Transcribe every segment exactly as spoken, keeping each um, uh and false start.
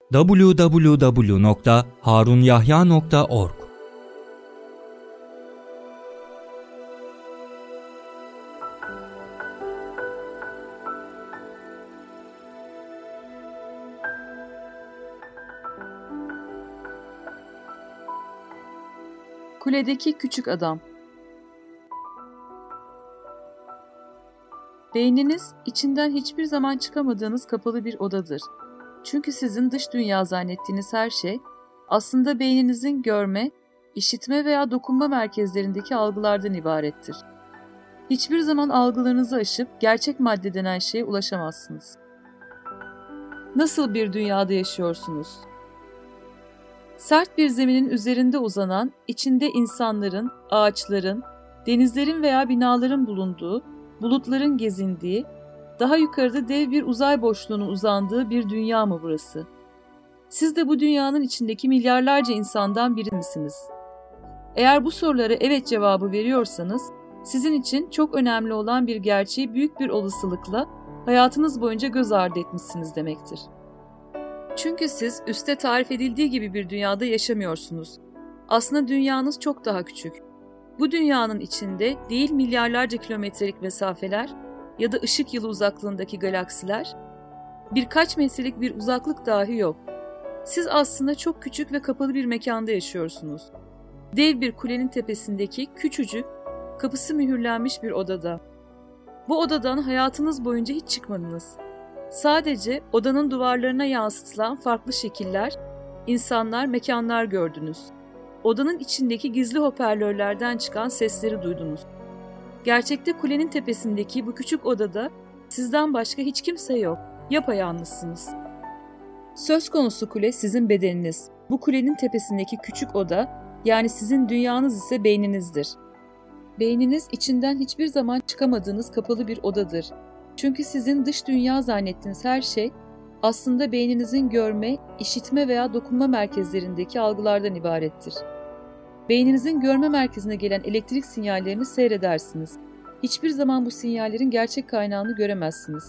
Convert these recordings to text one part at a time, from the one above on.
double-u double-u double-u nokta harunyahya nokta org. Kuledeki Küçük Adam. Beyniniz, içinden hiçbir zaman çıkamadığınız kapalı bir odadır. Çünkü sizin dış dünya zannettiğiniz her şey, aslında beyninizin görme, işitme veya dokunma merkezlerindeki algılardan ibarettir. Hiçbir zaman algılarınızı aşıp gerçek madde denen şeye ulaşamazsınız. Nasıl bir dünyada yaşıyorsunuz? Sert bir zeminin üzerinde uzanan, içinde insanların, ağaçların, denizlerin veya binaların bulunduğu, bulutların gezindiği, daha yukarıda dev bir uzay boşluğunun uzandığı bir dünya mı burası? Siz de bu dünyanın içindeki milyarlarca insandan biri misiniz? Eğer bu sorulara evet cevabı veriyorsanız, sizin için çok önemli olan bir gerçeği büyük bir olasılıkla hayatınız boyunca göz ardı etmişsiniz demektir. Çünkü siz üstte tarif edildiği gibi bir dünyada yaşamıyorsunuz. Aslında dünyanız çok daha küçük. Bu dünyanın içinde değil milyarlarca kilometrelik mesafeler ya da ışık yılı uzaklığındaki galaksiler, birkaç metrelik bir uzaklık dahi yok. Siz aslında çok küçük ve kapalı bir mekanda yaşıyorsunuz. Dev bir kulenin tepesindeki küçücük, kapısı mühürlenmiş bir odada. Bu odadan hayatınız boyunca hiç çıkmadınız. Sadece odanın duvarlarına yansıtılan farklı şekiller, insanlar, mekanlar gördünüz. Odanın içindeki gizli hoparlörlerden çıkan sesleri duydunuz. Gerçekte kulenin tepesindeki bu küçük odada sizden başka hiç kimse yok. Yapayalnızsınız. Söz konusu kule sizin bedeniniz. Bu kulenin tepesindeki küçük oda, yani sizin dünyanız ise beyninizdir. Beyniniz içinden hiçbir zaman çıkamadığınız kapalı bir odadır. Çünkü sizin dış dünya zannettiğiniz her şey aslında beyninizin görme, işitme veya dokunma merkezlerindeki algılardan ibarettir. Beyninizin görme merkezine gelen elektrik sinyallerini seyredersiniz. Hiçbir zaman bu sinyallerin gerçek kaynağını göremezsiniz.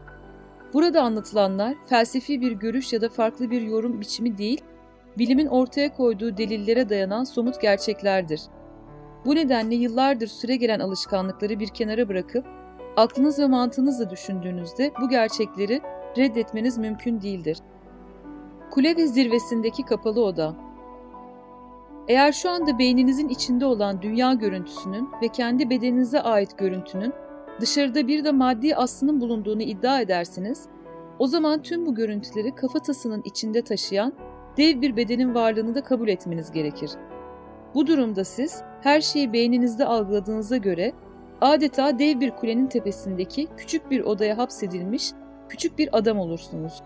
Burada anlatılanlar felsefi bir görüş ya da farklı bir yorum biçimi değil, bilimin ortaya koyduğu delillere dayanan somut gerçeklerdir. Bu nedenle yıllardır süregelen alışkanlıkları bir kenara bırakıp aklınız ve mantığınızla düşündüğünüzde bu gerçekleri reddetmeniz mümkün değildir. Kule ve zirvesindeki kapalı oda. Eğer şu anda beyninizin içinde olan dünya görüntüsünün ve kendi bedeninize ait görüntünün dışarıda bir de maddi aslının bulunduğunu iddia ederseniz, o zaman tüm bu görüntüleri kafatasının içinde taşıyan dev bir bedenin varlığını da kabul etmeniz gerekir. Bu durumda siz her şeyi beyninizde algıladığınıza göre adeta dev bir kulenin tepesindeki küçük bir odaya hapsedilmiş küçük bir adam olursunuz.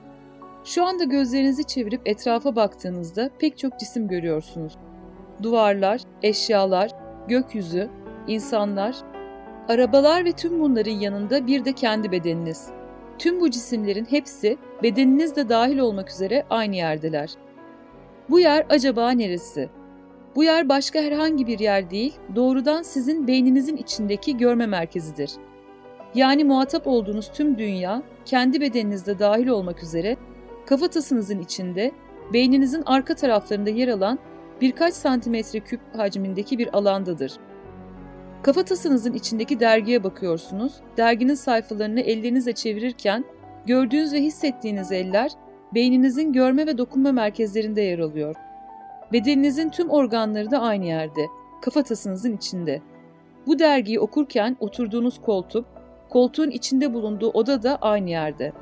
Şu anda gözlerinizi çevirip etrafa baktığınızda pek çok cisim görüyorsunuz. Duvarlar, eşyalar, gökyüzü, insanlar, arabalar ve tüm bunların yanında bir de kendi bedeniniz. Tüm bu cisimlerin hepsi bedeniniz de dahil olmak üzere aynı yerdeler. Bu yer acaba neresi? Bu yer başka herhangi bir yer değil, doğrudan sizin beyninizin içindeki görme merkezidir. Yani muhatap olduğunuz tüm dünya, kendi bedeninizde dahil olmak üzere, kafatasınızın içinde, beyninizin arka taraflarında yer alan birkaç santimetre küp hacmindeki bir alandadır. Kafatasınızın içindeki dergiye bakıyorsunuz, derginin sayfalarını ellerinizle çevirirken, gördüğünüz ve hissettiğiniz eller, beyninizin görme ve dokunma merkezlerinde yer alıyor. Bedeninizin tüm organları da aynı yerde, kafatasınızın içinde. Bu dergiyi okurken oturduğunuz koltuk, koltuğun içinde bulunduğu oda da aynı yerde.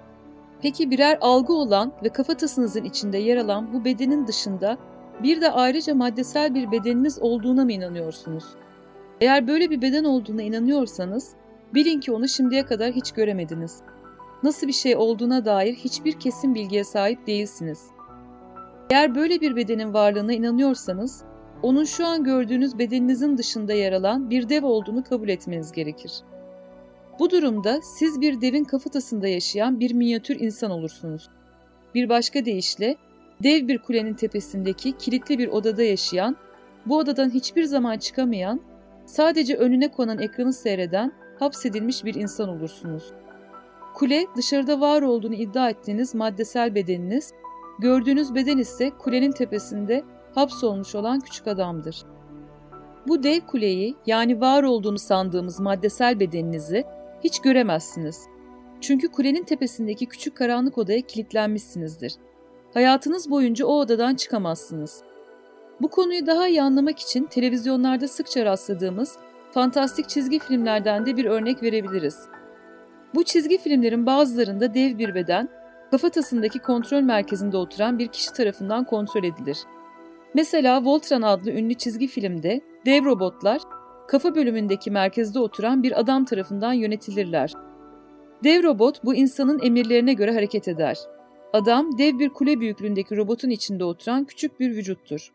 Peki birer algı olan ve kafatasınızın içinde yer alan bu bedenin dışında bir de ayrıca maddesel bir bedeniniz olduğuna mı inanıyorsunuz? Eğer böyle bir beden olduğuna inanıyorsanız, bilin ki onu şimdiye kadar hiç göremediniz. Nasıl bir şey olduğuna dair hiçbir kesin bilgiye sahip değilsiniz. Eğer böyle bir bedenin varlığına inanıyorsanız, onun şu an gördüğünüz bedeninizin dışında yer alan bir dev olduğunu kabul etmeniz gerekir. Bu durumda siz bir devin kafatasında yaşayan bir minyatür insan olursunuz. Bir başka deyişle, dev bir kulenin tepesindeki kilitli bir odada yaşayan, bu odadan hiçbir zaman çıkamayan, sadece önüne konan ekranı seyreden, hapsedilmiş bir insan olursunuz. Kule, dışarıda var olduğunu iddia ettiğiniz maddesel bedeniniz, gördüğünüz beden ise kulenin tepesinde hapsolmuş olan küçük adamdır. Bu dev kuleyi, yani var olduğunu sandığımız maddesel bedeninizi hiç göremezsiniz. Çünkü kulenin tepesindeki küçük karanlık odaya kilitlenmişsinizdir. Hayatınız boyunca o odadan çıkamazsınız. Bu konuyu daha iyi anlamak için televizyonlarda sıkça rastladığımız fantastik çizgi filmlerden de bir örnek verebiliriz. Bu çizgi filmlerin bazılarında dev bir beden, kafatasındaki kontrol merkezinde oturan bir kişi tarafından kontrol edilir. Mesela Voltron adlı ünlü çizgi filmde dev robotlar, kafa bölümündeki merkezde oturan bir adam tarafından yönetilirler. Dev robot bu insanın emirlerine göre hareket eder. Adam, dev bir kule büyüklüğündeki robotun içinde oturan küçük bir vücuttur.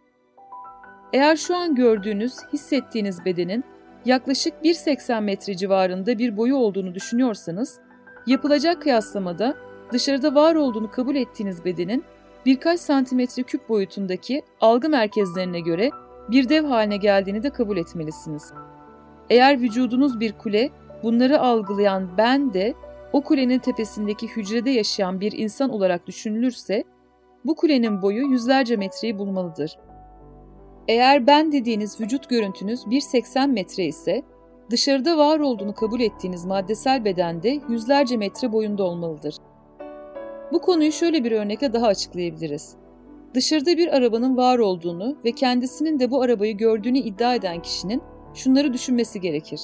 Eğer şu an gördüğünüz, hissettiğiniz bedenin yaklaşık bir virgül seksen metre civarında bir boyu olduğunu düşünüyorsanız, yapılacak kıyaslamada dışarıda var olduğunu kabul ettiğiniz bedenin birkaç santimetre küp boyutundaki algı merkezlerine göre bir dev haline geldiğini de kabul etmelisiniz. Eğer vücudunuz bir kule, bunları algılayan ben de o kulenin tepesindeki hücrede yaşayan bir insan olarak düşünülürse, bu kulenin boyu yüzlerce metreyi bulmalıdır. Eğer ben dediğiniz vücut görüntünüz bir virgül seksen metre ise, dışarıda var olduğunu kabul ettiğiniz maddesel bedende yüzlerce metre boyunda olmalıdır. Bu konuyu şöyle bir örnekle daha açıklayabiliriz. Dışarıda bir arabanın var olduğunu ve kendisinin de bu arabayı gördüğünü iddia eden kişinin şunları düşünmesi gerekir.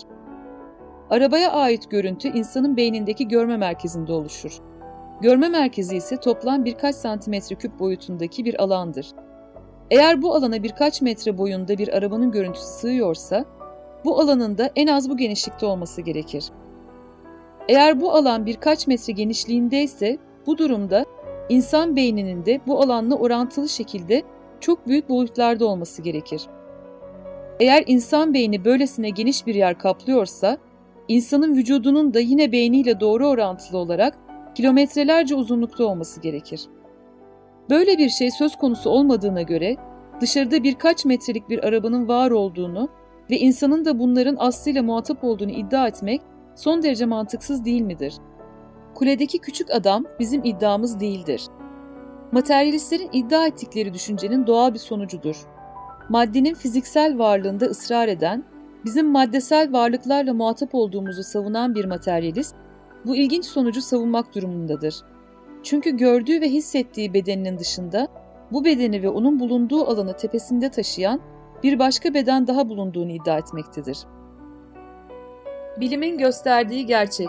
Arabaya ait görüntü insanın beynindeki görme merkezinde oluşur. Görme merkezi ise toplam birkaç santimetre küp boyutundaki bir alandır. Eğer bu alana birkaç metre boyunda bir arabanın görüntüsü sığıyorsa, bu alanın da en az bu genişlikte olması gerekir. Eğer bu alan birkaç metre genişliğindeyse, bu durumda insan beyninin de bu alanla orantılı şekilde çok büyük boyutlarda olması gerekir. Eğer insan beyni böylesine geniş bir yer kaplıyorsa, insanın vücudunun da yine beyniyle doğru orantılı olarak kilometrelerce uzunlukta olması gerekir. Böyle bir şey söz konusu olmadığına göre, dışarıda birkaç metrelik bir arabanın var olduğunu ve insanın da bunların aslıyla muhatap olduğunu iddia etmek son derece mantıksız değil midir? Kuledeki küçük adam bizim iddiamız değildir. Materyalistlerin iddia ettikleri düşüncenin doğal bir sonucudur. Maddenin fiziksel varlığında ısrar eden, bizim maddesel varlıklarla muhatap olduğumuzu savunan bir materyalist, bu ilginç sonucu savunmak durumundadır. Çünkü gördüğü ve hissettiği bedeninin dışında, bu bedeni ve onun bulunduğu alanı tepesinde taşıyan bir başka beden daha bulunduğunu iddia etmektedir. Bilimin gösterdiği gerçek.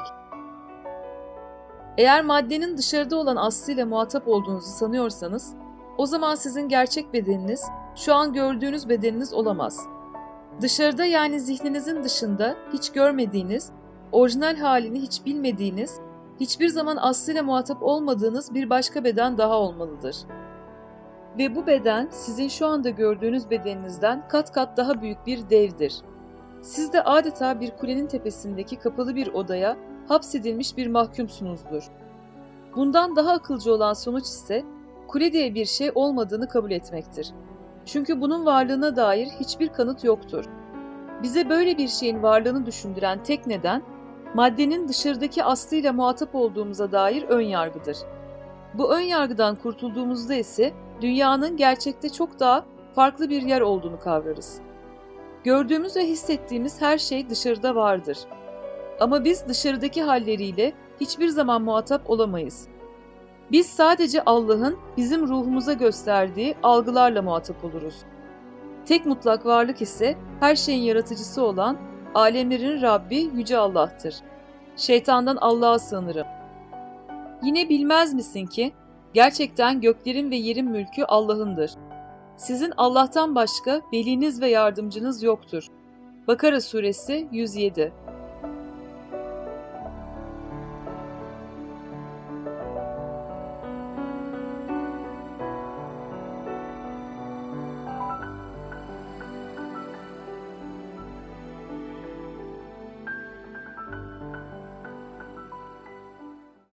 Eğer maddenin dışarıda olan aslıyla muhatap olduğunuzu sanıyorsanız, o zaman sizin gerçek bedeniniz, şu an gördüğünüz bedeniniz olamaz. Dışarıda, yani zihninizin dışında hiç görmediğiniz, orijinal halini hiç bilmediğiniz, hiçbir zaman aslıyla muhatap olmadığınız bir başka beden daha olmalıdır. Ve bu beden sizin şu anda gördüğünüz bedeninizden kat kat daha büyük bir devdir. Siz de adeta bir kulenin tepesindeki kapalı bir odaya hapsedilmiş bir mahkumsunuzdur. Bundan daha akılcı olan sonuç ise kule diye bir şey olmadığını kabul etmektir. Çünkü bunun varlığına dair hiçbir kanıt yoktur. Bize böyle bir şeyin varlığını düşündüren tek neden, maddenin dışarıdaki aslıyla muhatap olduğumuza dair ön yargıdır. Bu ön yargıdan kurtulduğumuzda ise dünyanın gerçekte çok daha farklı bir yer olduğunu kavrarız. Gördüğümüz ve hissettiğimiz her şey dışarıda vardır. Ama biz dışarıdaki halleriyle hiçbir zaman muhatap olamayız. Biz sadece Allah'ın bizim ruhumuza gösterdiği algılarla muhatap oluruz. Tek mutlak varlık ise her şeyin yaratıcısı olan alemlerin Rabbi Yüce Allah'tır. Şeytandan Allah'a sığınırım. Yine bilmez misin ki gerçekten göklerin ve yerin mülkü Allah'ındır. Sizin Allah'tan başka veliniz ve yardımcınız yoktur. Bakara suresi yüz yedi.